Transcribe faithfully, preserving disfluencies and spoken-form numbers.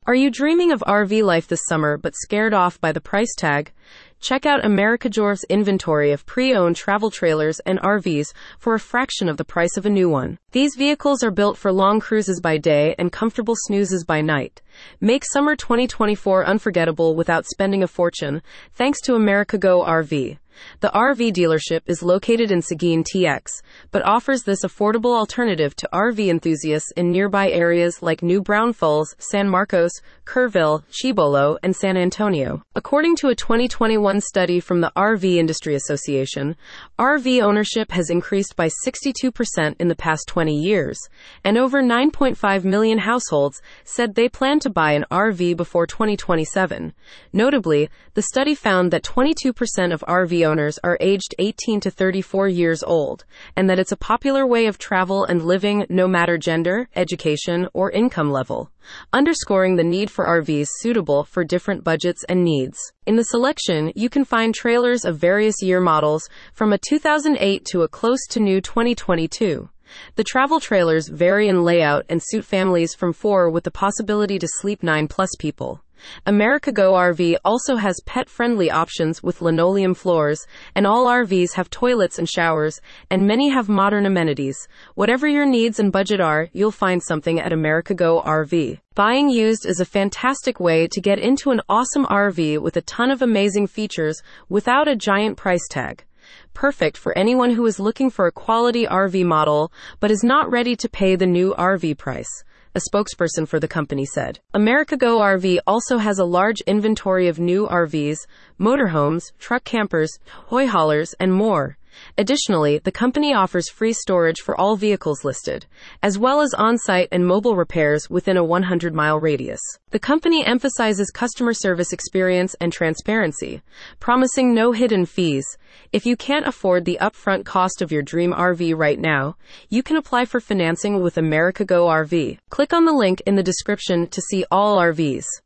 Are you dreaming of R V life this summer but scared off by the price tag? Check out AmericaJour's inventory of pre-owned travel trailers and R Vs for a fraction of the price of a new one. These vehicles are built for long cruises by day and comfortable snoozes by night. Make summer twenty twenty-four unforgettable without spending a fortune, thanks to AmericaGo R V. The R V dealership is located in Seguin T X, but offers this affordable alternative to R V enthusiasts in nearby areas like New Braunfels, San Marcos, Kerrville, Chibolo, and San Antonio. According to a twenty twenty-one study from the R V Industry Association, R V ownership has increased by sixty-two percent in the past twenty years, and over nine point five million households said they plan to buy an R V before twenty twenty-seven. Notably, the study found that twenty-two percent of R V owners are aged eighteen to thirty-four years old, and that it's a popular way of travel and living no matter gender, education, or income level, underscoring the need for R Vs suitable for different budgets and needs. In the selection, you can find trailers of various year models, from a two thousand eight to a close to new twenty twenty-two. The travel trailers vary in layout and suit families from four with the possibility to sleep nine plus people. AmericaGo R V also has pet-friendly options with linoleum floors, and all R Vs have toilets and showers, and many have modern amenities. Whatever your needs and budget are, you'll find something at AmericaGo R V. Buying used is a fantastic way to get into an awesome R V with a ton of amazing features without a giant price tag. Perfect for anyone who is looking for a quality R V model but is not ready to pay the new R V price, a spokesperson for the company said. AmericaGo R V also has a large inventory of new R Vs, motorhomes, truck campers, toy haulers, and more. Additionally, the company offers free storage for all vehicles listed, as well as on-site and mobile repairs within a one hundred mile radius. The company emphasizes customer service experience and transparency, promising no hidden fees. If you can't afford the upfront cost of your dream R V right now, you can apply for financing with AmericaGo R V. Click on the link in the description to see all R Vs.